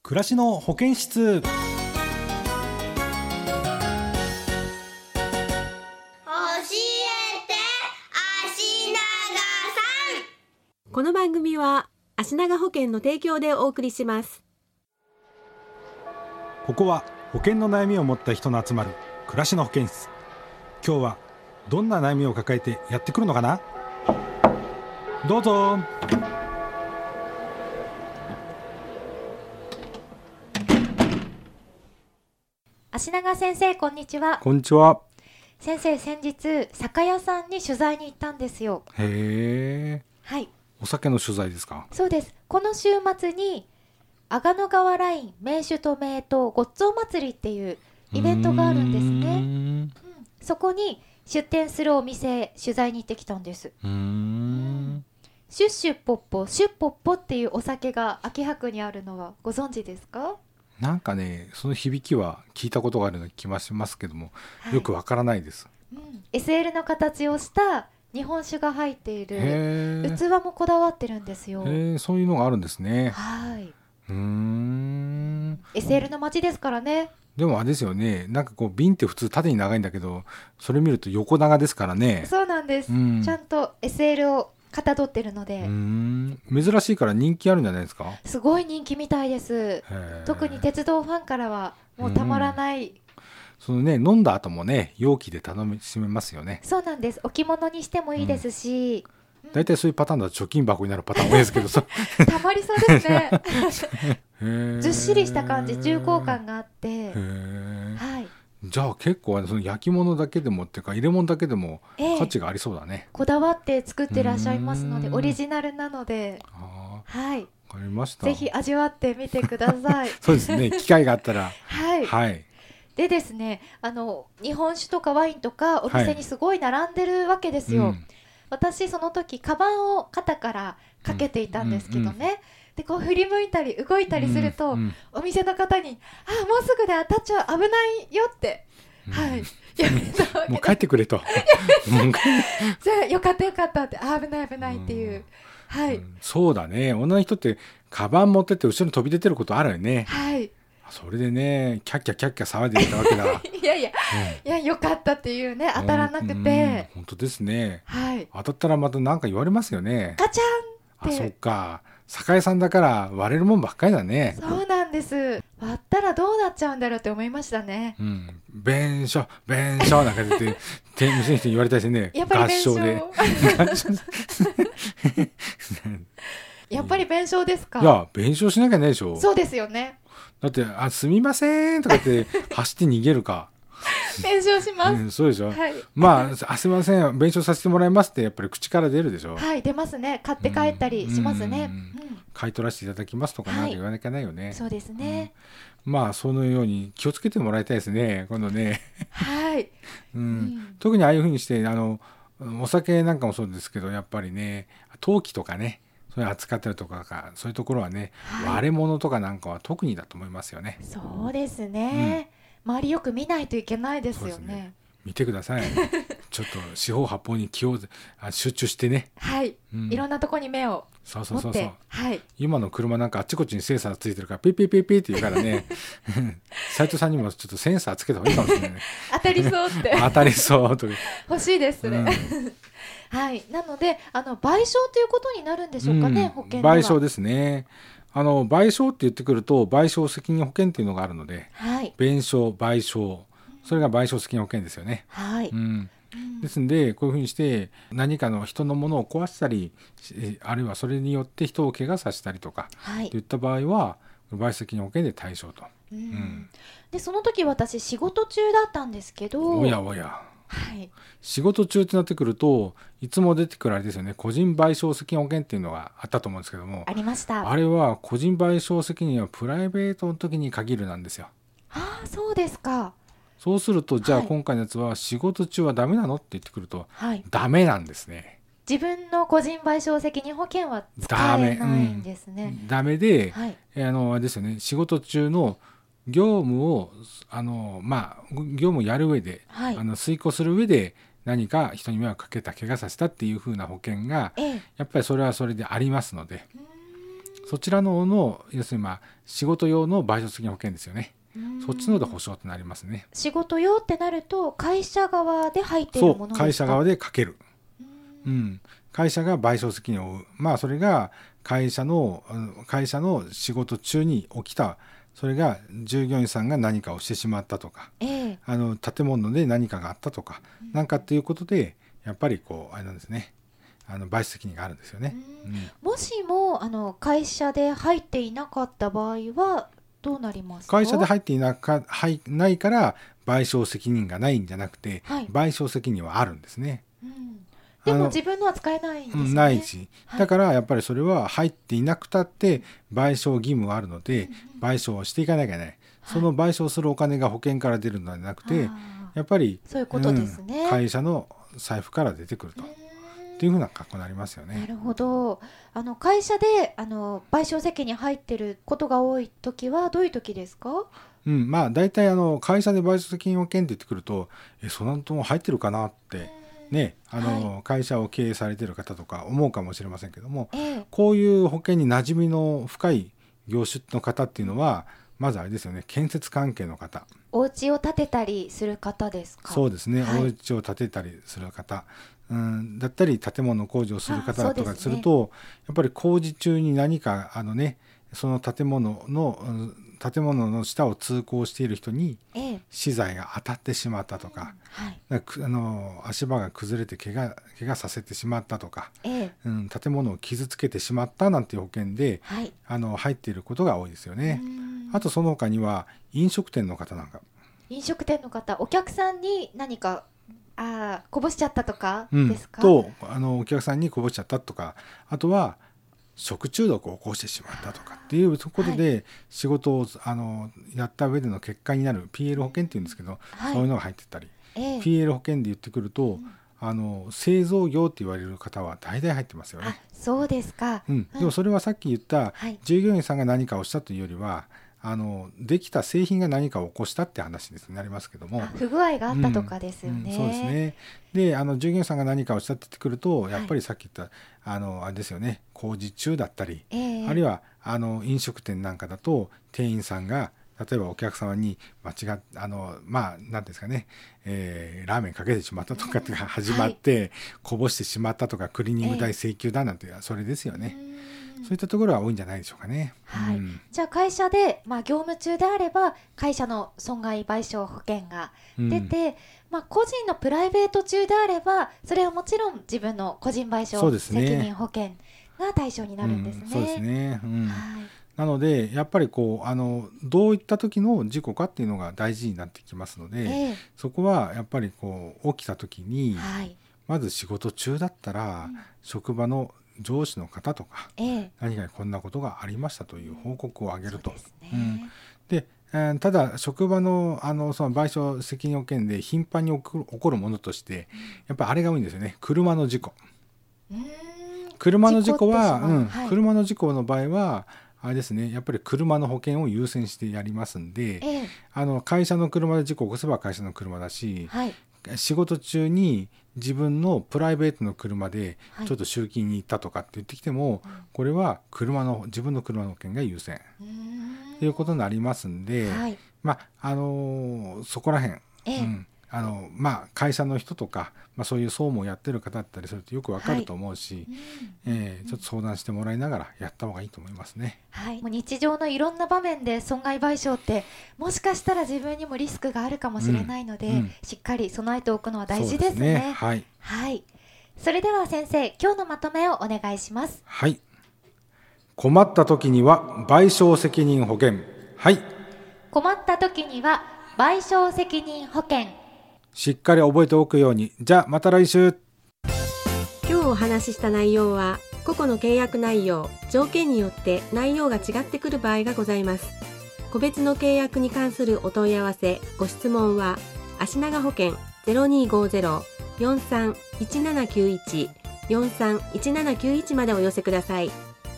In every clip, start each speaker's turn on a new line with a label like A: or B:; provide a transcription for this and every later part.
A: 暮らしの保健室。
B: 教えて足長さん。
C: この番組は足長保険の提供でお送りします。
A: ここは保険の悩みを持った人の集まる暮らしの保健室。今日はどんな悩みを抱えてやってくるのかな。どうぞ。
D: 足長先生、こんにちは。
A: こんにちは。
D: 先生、先日酒屋さんに取材に行ったんですよ。
A: へえ。
D: はい、
A: お酒の取材ですか。
D: そうです。この週末に阿賀野川ライン名酒と名刀ごっつお祭りっていうイベントがあるんですね。そこに出店するお店取材に行ってきたんです。シュッシュッポッポシュッポッポっていうお酒が秋葉区にあるのはご存知ですか？
A: なんかね、その響きは聞いたことがあるような気がしますけども、はい、よくわからないです。
D: SL の形をした日本酒が入っている器もこだわってるんですよ。
A: そういうのがあるんですね。
D: はい。SL の街ですからね。
A: でもあれですよね、なんかこう瓶って普通縦に長いんだけど、それ見ると横長ですからね。
D: そうなんです。ちゃんと SL をかたどってるので。
A: 珍しいから人気あるんじゃないですか。
D: すごい人気みたいです。特に鉄道ファンからはもうたまらない。
A: そのね、飲んだ後もね、容器で楽しめますよね。
D: そうなんです。置物にしてもいいですし、
A: だいたいそういうパターンだと貯金箱になるパターン多いですけどた
D: まりそうですねずっしりした感じ、重厚感があって、はい、
A: じゃあ結構その焼き物だけでもっていうか入れ物だけでも価値がありそうだね。
D: こだわって作ってらっしゃいますので、オリジナルなので、はい、わ
A: かりました。
D: ぜひ味わってみてください
A: そうですね、機会があったら
D: はい、はい。でですね、日本酒とかワインとかお店にすごい並んでるわけですよ。私その時カバンを肩からかけていたんですけどね、でこう振り向いたり動いたりすると、お店の方にもうすぐで当たっちゃう、危ないよって、はい、
A: もう帰ってくれと
D: じゃあよかったよかったって、危ない危ないっていう、はい、
A: そうだね。女の人ってカバン持ってって後ろに飛び出てることあるよね。
D: はい。
A: それでね、キャッキャキャッキャ騒いでいたわけだ
D: いやいや、いや、よかったっていうね、当たらなくて。
A: 本当ですね、
D: はい、
A: 当たったらまた何か言われますよね。
D: ガチャンって。
A: そっか、酒屋さんだから割れるもんばっかりだね。
D: そうなんです。割ったらどうなっちゃうんだろうって思いましたね。
A: 弁償弁償なんか出て店主の人に言われたりしてね、合唱で
D: やっぱり弁償ですか。
A: いや、弁償しなきゃないでしょ。
D: そうですよね。
A: だってすみませんとかって走って逃げるか
D: 弁償します、
A: そうでしょ、
D: はい、
A: まあすみません弁償させてもらいますってやっぱり口から出るでしょ。
D: はい、出ますね。買って帰ったりしますね。
A: 買い取らせていただきますとかなんか言わなきゃないよね。
D: そうですね、
A: まあそのように気をつけてもらいたいですね、今度ね
D: はい、
A: 特にああいうふうにしてお酒なんかもそうですけど、やっぱりね、陶器とかね、そういう扱ってるとかそういうところはね、割れ物とかなんかは特にだと思いますよね。
D: そうですね、周りよく見ないといけないですよ ね。
A: 見てくださいちょっと四方八方に気を集中してね。
D: はい、いろんなとこに目を持って。そう、はい、
A: 今の車なんかあっちこっちにセンサーついてるからピッピッピッピッって言うからね斉藤さんにもちょっとセンサーつけた方がいいかもしれないね
D: 当たりそうって
A: 当たりそうと
D: 欲しいですね、はい、なので賠償ということになるんでしょうかね、保険では。
A: 賠償ですね。賠償って言ってくると賠償責任保険っていうのがあるので、弁償賠償、それが賠償責任保険ですよね。ですのでこういうふうにして何かの人のものを壊したり、あるいはそれによって人を怪我させたりとか、といった場合は賠償責任保険で対象と。
D: でその時私仕事中だったんですけど、
A: おやおや、仕事中ってなってくるといつも出てくるあれですよね、個人賠償責任保険っていうのがあったと思うんですけども。
D: ありました。
A: あれは個人賠償責任はプライベートの時に限るなんですよ。
D: そうですか。
A: そうするとじゃあ今回のやつは仕事中はダメなのって言ってくると、ダメなんですね。
D: 自分の個人賠償責任保険は使えないんですね。
A: ダメで、あれですよね、仕事中の業務を業務をやる上で、遂行する上で何か人に迷惑かけた、怪我させたっていう風な保険が、やっぱりそれはそれでありますので、 そちらの要するに仕事用の賠償責任保険ですよね。そっちので保証となりますね。
D: 仕事用ってなると会社側で入っているものですか？
A: そう、会社側でかける。会社が賠償責任を負う。それが会社の仕事中に起きた、それが従業員さんが何かをしてしまったとか、建物で何かがあったとか、なんかっていうことでやっぱりあれなんですね。賠償責任があるんですよね。
D: もしも会社で入っていなかった場合はどうなりますか？
A: 会社で入ってないから賠償責任がないんじゃなくて、賠償責任はあるんですね。
D: でも自分のは使えないんですよね。
A: ないし、だからやっぱりそれは入っていなくたって賠償義務があるので、賠償をしていかなきゃいけない。その賠償するお金が保険から出るのではなくて、やっぱり
D: そういうことですね。
A: 会社の財布から出てくると。っていうふうな格好になりますよね。
D: なるほど。会社で賠償責任入ってることが多い時はどういう時ですか？
A: 大体会社で賠償責任保険って言ってくると、そんなの入ってるかなってね、会社を経営されている方とか思うかもしれませんけども、こういう保険に馴染みの深い業種の方っていうのはまずあれですよね、建設関係の方、
D: お家を建てたりする方ですか？
A: そうですね、お家を建てたりする方、だったり建物工事をする方とかすると、やっぱり工事中に何かその建物の下を通行している人に資材が当たってしまったとか、足場が崩れて怪我させてしまったとか、建物を傷つけてしまったなんていう保険で、入っていることが多いですよね。あとその他には飲食店の方なんか、
D: お客さんに何かこぼしちゃったとかですか？
A: お客さんにこぼしちゃったとか、あとは食中毒を起こしてしまったとかっていうことで、仕事をやった上での結果になる PL 保険っていうんですけど、そういうのが入ってたり、PL 保険で言ってくると、製造業って言われる方は大体入ってますよね。
D: そうですか。
A: でもそれはさっき言った従業員さんが何かをしたというよりは、できた製品が何かを起こしたって話になりますけども、
D: 不具合があったとかですよね。
A: そうですね。で従業員さんが何かをしたって言ってくると、やっぱりさっき言ったあれですよね、工事中だったり、あるいは飲食店なんかだと店員さんが例えばお客様に間違っなんですかね、ラーメンかけてしまったとかって始まって、こぼしてしまったとか、クリーニング代請求だなんて、それですよね。そういったところは多いんじゃないでしょうかね。
D: じゃあ会社で、業務中であれば会社の損害賠償保険が出て、個人のプライベート中であればそれはもちろん自分の個人賠償責任保険が対象になるんですね。
A: そうですね。なのでやっぱりどういった時の事故かっていうのが大事になってきますので、そこはやっぱり起きた時に、まず仕事中だったら、職場の上司の方とか、何かこんなことがありましたという報告を上げると。で、ただ職場のその賠償責任保険で頻繁に起こるものとして、やっぱりあれが多いんですよね。車の事故。車の事故は、車の事故の場合はあれですね、やっぱり車の保険を優先してやりますんで、会社の車で事故を起こせば会社の車だし、仕事中に自分のプライベートの車でちょっと集金に行ったとかって言ってきても、これは自分の車の保険が優先ということになりますんで、そこら辺、会社の人とか、そういう総務をやってる方だったりするとよくわかると思うし、ちょっと相談してもらいながらやった方がいいと思いますね。
D: もう日常のいろんな場面で損害賠償ってもしかしたら自分にもリスクがあるかもしれないので、しっかり備えておくのは大事ですね。それでは先生、今日のまとめをお願いします。
A: 困った時には賠償責任保険。
D: 困った時には賠償責任保険。
A: しっかり覚えておくように。じゃあまた来週。
C: 今日お話しした内容は個々の契約内容、条件によって内容が違ってくる場合がございます。個別の契約に関するお問い合わせ、ご質問は足長保険 0250-431791 431791までお寄せください。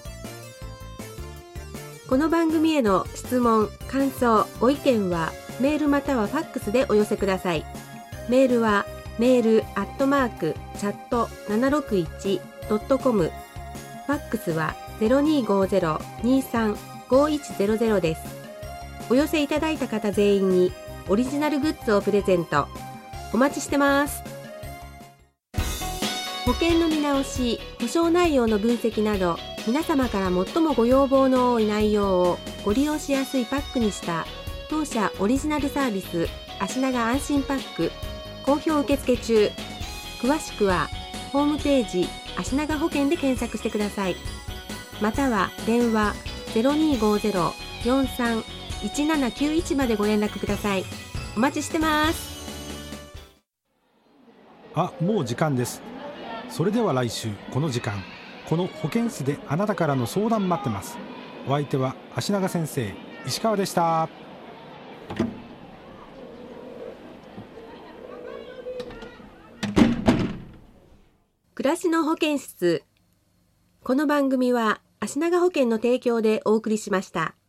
C: この番組への質問、感想、ご意見はメールまたはファックスでお寄せください。メールはmail@chat761.com、ファックスは 0250-235100 です。お寄せいただいた方全員にオリジナルグッズをプレゼント。お待ちしてます。保険の見直し、保証内容の分析など、皆様から最もご要望の多い内容をご利用しやすいパックにした当社オリジナルサービス、足長安心パック、好評受付中。詳しくはホームページ足長保険で検索してください。または電話 0250-431791 までご連絡ください。お待ちしてます。
A: もう時間です。それでは来週この時間、この保健室であなたからの相談待ってます。お相手は足長先生、石川でした。
C: 暮らしの保健室。この番組は足長保険の提供でお送りしました。